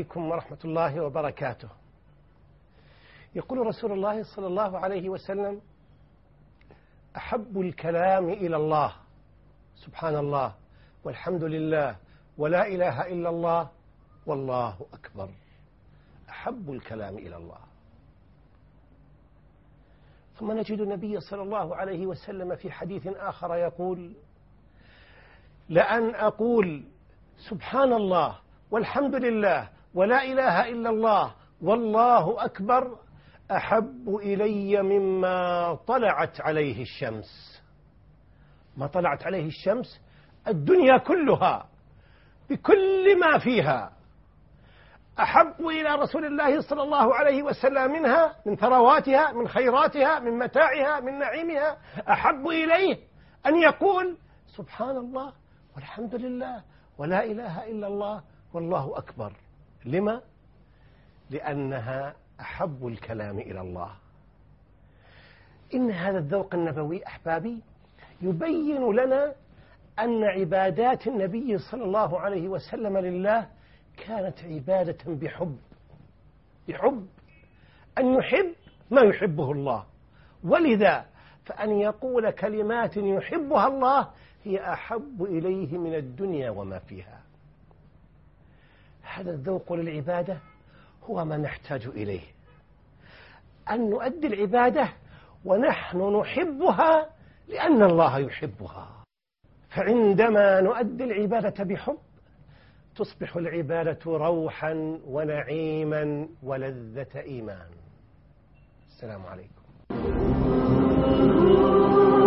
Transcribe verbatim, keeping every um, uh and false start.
عليكم ورحمة الله وبركاته. يقول رسول الله صلى الله عليه وسلم: أحب الكلام إلى الله سبحان الله والحمد لله ولا إله إلا الله والله أكبر. أحب الكلام إلى الله. ثم نجد النبي صلى الله عليه وسلم في حديث آخر يقول: لأن أقول سبحان الله والحمد لله ولا إله إلا الله والله أكبر أحب إلي مما طلعت عليه الشمس. ما طلعت عليه الشمس الدنيا كلها بكل ما فيها أحب إلى رسول الله صلى الله عليه وسلم منها، من ثرواتها، من خيراتها، من متاعها، من نعيمها. أحب إليه أن يقول سبحان الله والحمد لله ولا إله إلا الله والله أكبر. لما؟ لأنها أحب الكلام إلى الله. إن هذا الذوق النبوي أحبابي يبين لنا أن عبادات النبي صلى الله عليه وسلم لله كانت عبادة بحب بحب أن يحب ما يحبه الله، ولذا فأن يقول كلمات يحبها الله هي أحب إليه من الدنيا وما فيها. هذا الذوق للعبادة هو ما نحتاج إليه، أن نؤدي العبادة ونحن نحبها لأن الله يحبها. فعندما نؤدي العبادة بحب تصبح العبادة روحا ونعيما ولذة إيمان. السلام عليكم.